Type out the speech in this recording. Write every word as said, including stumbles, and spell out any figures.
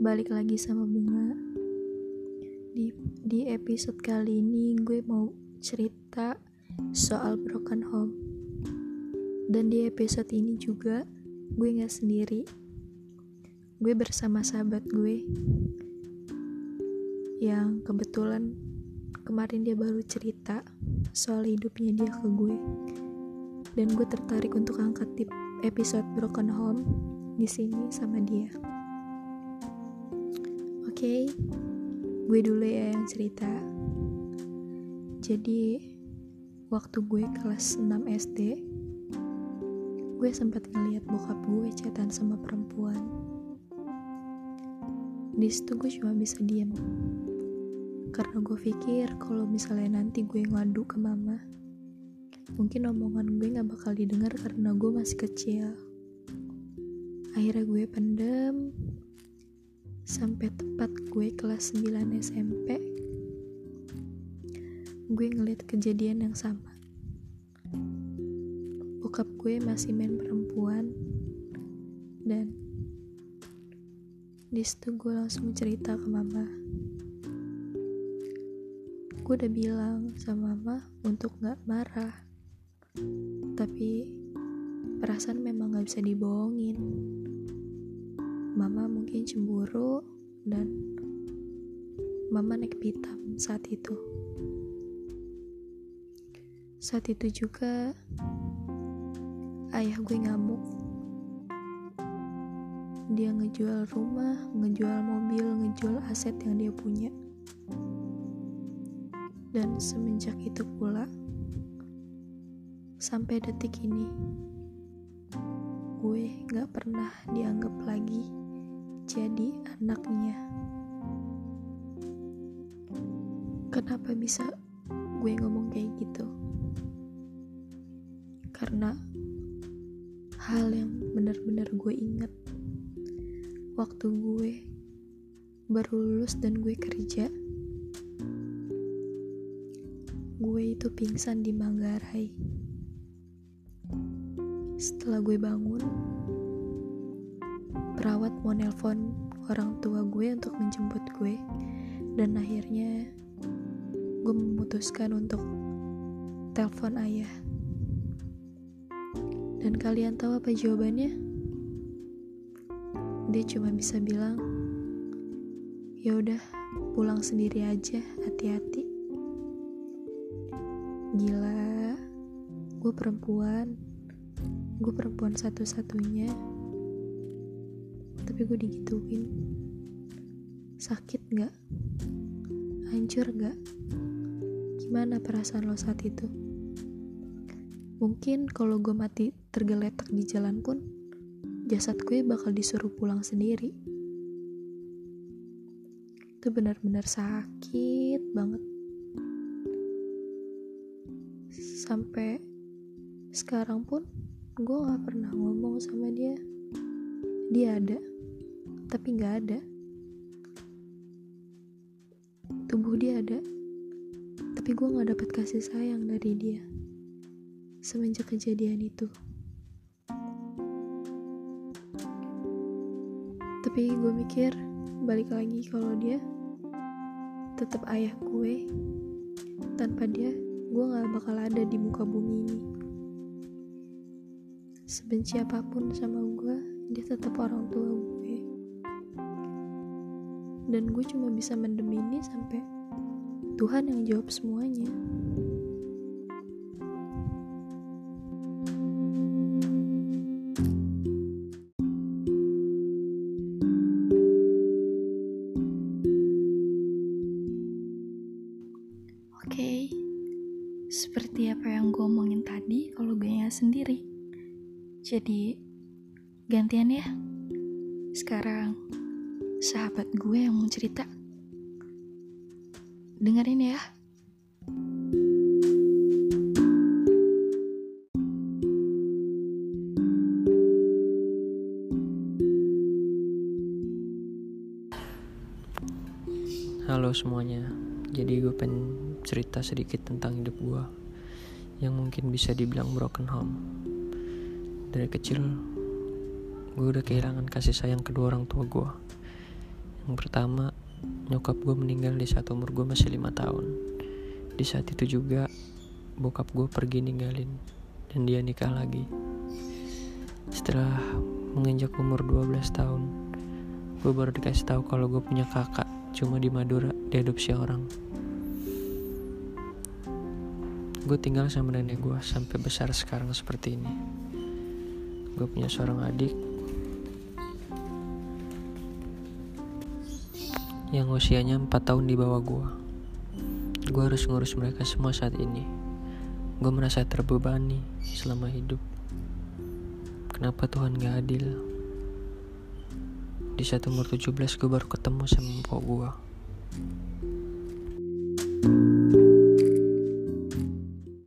Balik lagi sama Bunga. Di, di episode kali ini gue mau cerita soal broken home. Dan di episode ini juga gue gak sendiri. Gue bersama sahabat gue yang kebetulan kemarin dia baru cerita soal hidupnya dia ke gue. Dan gue tertarik untuk angkat tip episode broken home di sini sama dia. Oke, okay, gue dulu ya yang cerita. Jadi, waktu gue kelas enam S D, gue sempat ngeliat bokap gue chatan sama perempuan. Di situ gue cuma bisa diem, karena gue pikir kalau misalnya nanti gue ngadu ke mama, mungkin omongan gue gak bakal didengar karena gue masih kecil. Akhirnya gue pendem sampai tepat gue kelas sembilan S M P. Gue ngeliat kejadian yang sama. Bokap gue masih main perempuan, dan di situ gue langsung cerita ke mama. Gue udah bilang sama mama untuk gak marah, tapi perasaan memang gak bisa dibohongin. Mama mungkin cemburu dan mama naik pitam saat itu. Saat itu juga ayah gue ngamuk. Dia ngejual rumah, ngejual mobil, ngejual aset yang dia punya. Dan semenjak itu pula, sampai detik ini, gue gak pernah dianggap lagi jadi anaknya. Kenapa bisa gue ngomong kayak gitu? Karena hal yang benar-benar gue ingat waktu gue baru lulus dan gue kerja, gue itu pingsan di Manggarai. Setelah gue bangun, perawat mau nelpon orang tua gue untuk menjemput gue, dan akhirnya gue memutuskan untuk telepon ayah. Dan kalian tahu apa jawabannya? Dia cuma bisa bilang, ya udah pulang sendiri aja, hati-hati. Gila, gue perempuan, gue perempuan satu-satunya, tapi gue digituin. Sakit gak? Hancur gak? Gimana perasaan lo saat itu? Mungkin kalau gue mati tergeletak di jalan pun, jasad gue bakal disuruh pulang sendiri. Itu benar-benar sakit banget. Sampai sekarang pun gue gak pernah ngomong sama dia. Dia ada, tapi gak ada. Tubuh dia ada, tapi gue gak dapet kasih sayang dari dia semenjak kejadian itu. Tapi gue mikir balik lagi kalau dia tetap ayah gue. Tanpa dia gue gak bakal ada di muka bumi ini. Sebenci apapun sama gue, dia tetap orang tua gue. Dan gue cuma bisa mendem ini sampai Tuhan yang jawab semuanya. Oke, okay. Seperti apa yang gue omongin tadi, kalau gue gak sendiri. Jadi, gantian ya. Sekarang, sahabat gue yang mau cerita. Dengerin ya. Halo semuanya. Jadi gue pengen cerita sedikit tentang hidup gue yang mungkin bisa dibilang broken home. Dari kecil gue udah kehilangan kasih sayang kedua orang tua gue. Yang pertama, nyokap gue meninggal di saat umur gue masih lima tahun. Di saat itu juga bokap gue pergi ninggalin, dan dia nikah lagi. Setelah menginjak umur dua belas tahun, gue baru dikasih tahu kalau gue punya kakak, cuma di Madura, diadopsi orang. Gue tinggal sama nenek gue sampai besar sekarang seperti ini. Gue punya seorang adik yang usianya empat tahun di bawah gue. Gue harus ngurus mereka semua saat ini. Gue merasa terbebani selama hidup. Kenapa Tuhan gak adil? Di saat umur tujuh belas gue baru ketemu sama mpok gue.